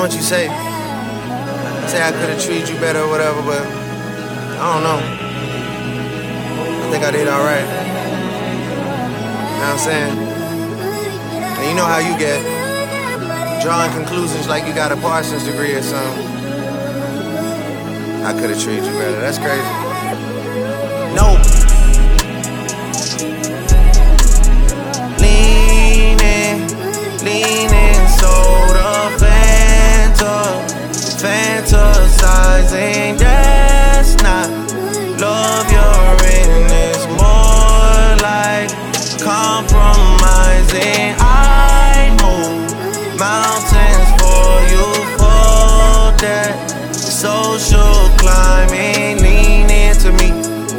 what you say. Say I could've treated you better or whatever, but I don't know. I think I did alright. You know what I'm saying? And you know how you get. Drawing conclusions like you got a Parsons degree or something. I could've treated you better. That's crazy. Nope. Leaning, soda, fantasizing, that's not love you're in, it's more like compromising. I move mountains for you for that social climbing. Lean into me,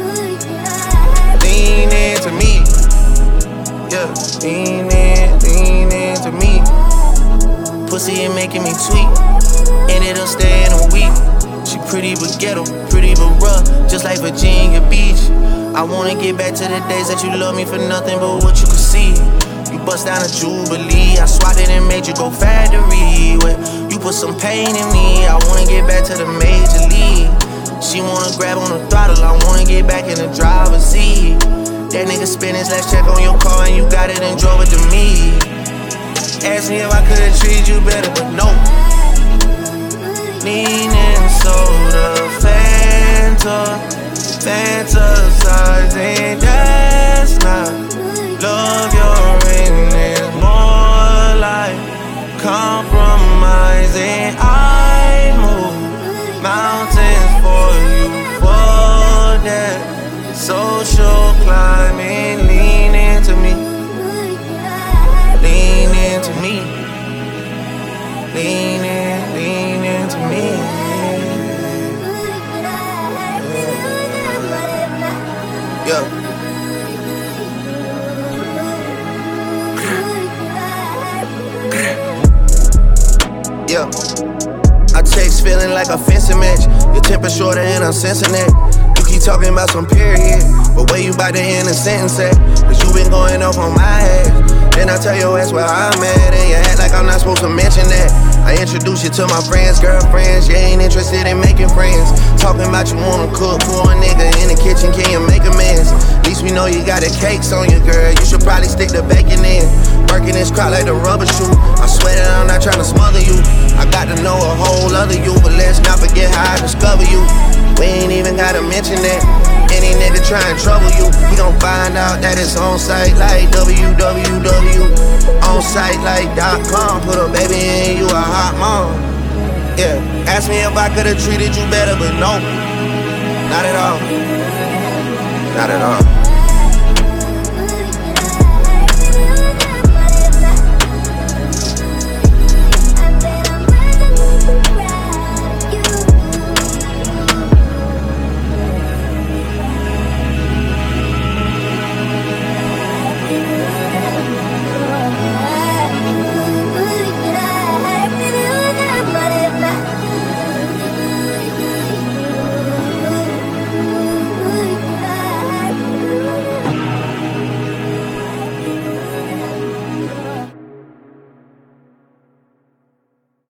yeah, lean into me. Pussy ain't making me tweak, and it'll stay in a week. She pretty but ghetto, pretty but rough, just like Virginia Beach. I wanna get back to the days that you love me for nothing but what you could see. You bust down a Jubilee, I swatted and made you go factory. You put some pain in me, I wanna get back to the major league. She wanna grab on the throttle, I wanna get back in the driver's seat. That nigga spent his last check on your car and you got it and drove it to me. Ask me if I could've treated you better, but no. Leaning soda, fantasizing, that's not love you're in, it's more like compromising. I move mountains for you for that social climbing. Lean into me, lean into me. Yeah. Yeah. I text feeling like a fencing match. Your temper shorter and I'm sensing that. You keep talking about some period, but where you about to end a sentence at? Cause you been going off on my ass. Then I tell your ass where I'm at, and you act like I'm not supposed to mention that. I introduce you to my friends, girlfriends. You ain't interested in making friends. Talking about you wanna cook for a nigga in the kitchen, can you make amends? At least we know you got the cakes on you, girl. You should probably stick the bacon in. Working this crowd like the rubber shoe. I swear that I'm not trying to smother you. I got to know a whole other you, but let's not forget how I discover you. We ain't even gotta mention that. Any nigga try and trouble you, we gon' find out that it's on site like www. On site like .com. Put a baby in, you a hot mom. Yeah, ask me if I could've treated you better, but no, not at all. Not at all.